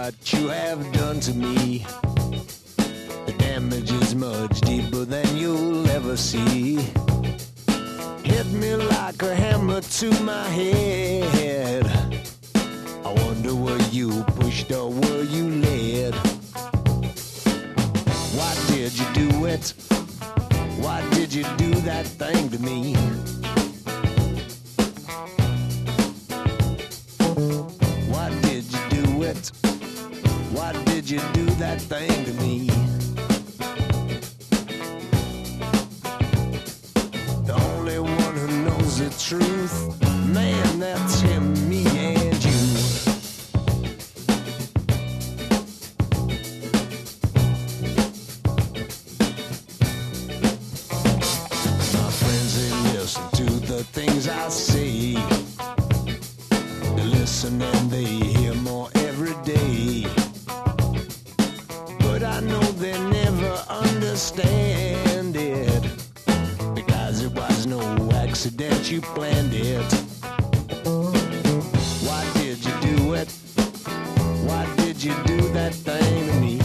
what you have done to me. The damage is much deeper than you'll ever see. Hit me like a hammer to my head. I wonder were you pushed or were you led? Why did you do it? Why did you do that thing to me? Why did you do it? Why did you do that thing to me? The only one who knows the truth, man, that's him, me and you. My friends, they listen to the things I say. They listen and they hear more every day. But I know they never understand it, because it was no accident, you planned it. Why did you do it? Why did you do that thing to me?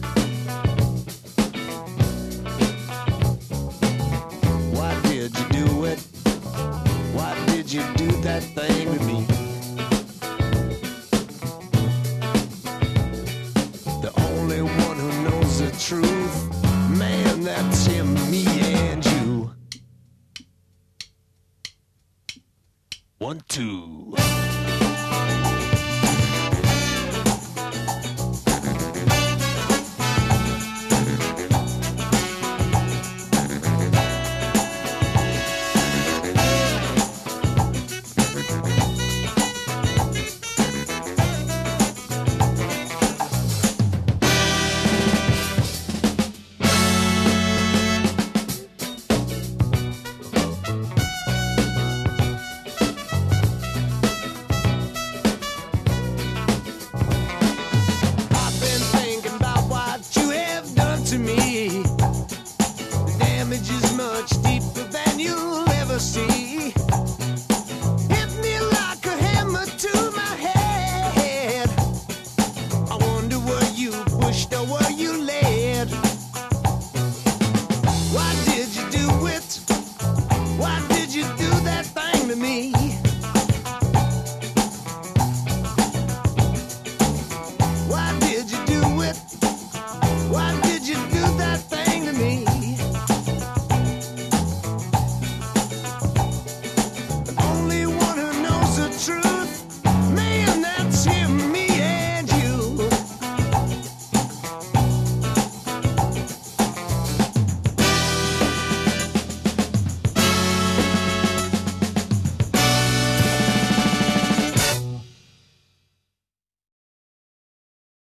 Why did you do it? Why did you do that thing to me? The only one who knows the truth, man, that's him, me and you. 1, 2.